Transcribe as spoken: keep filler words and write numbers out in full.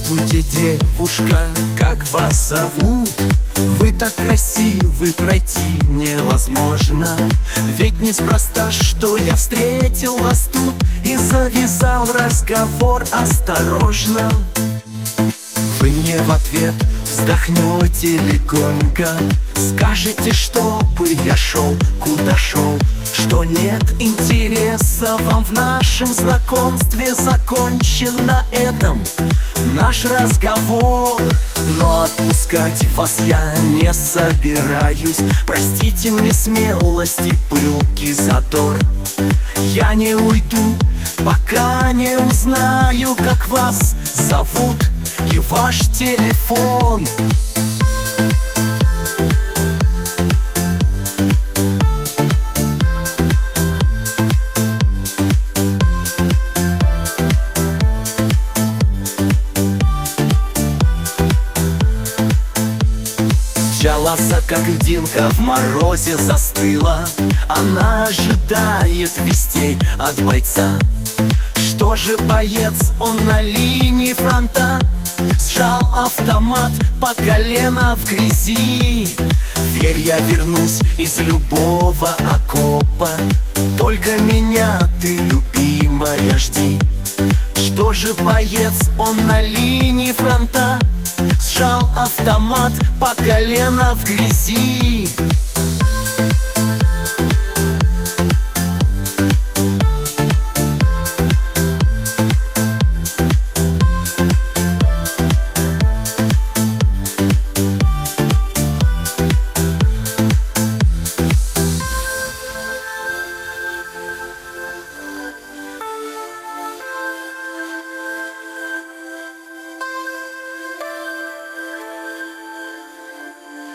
Здравствуйте, девушка, как вас зовут? Вы так красивы, пройти невозможно. Ведь неспроста, что я встретил вас тут и завязал разговор осторожно. Вы мне в ответ вздохнете легонько, скажете, чтобы я шел, куда шел, что нет интереса вам в нашем знакомстве. Закончен на этом наш разговор, но отпускать вас я не собираюсь. Простите мне смелость и пылкий задор. Я не уйду, пока не узнаю, как вас зовут и ваш телефон. Лоза, как льдинка, в морозе застыла. Она ожидает вестей от бойца. Что же боец, он на линии фронта, сжал автомат по колено в грязи. Верь, я вернусь из любого окопа, только меня ты, любимая, жди. Что же боец, он на линии фронта, сжал автомат по колено в грязи.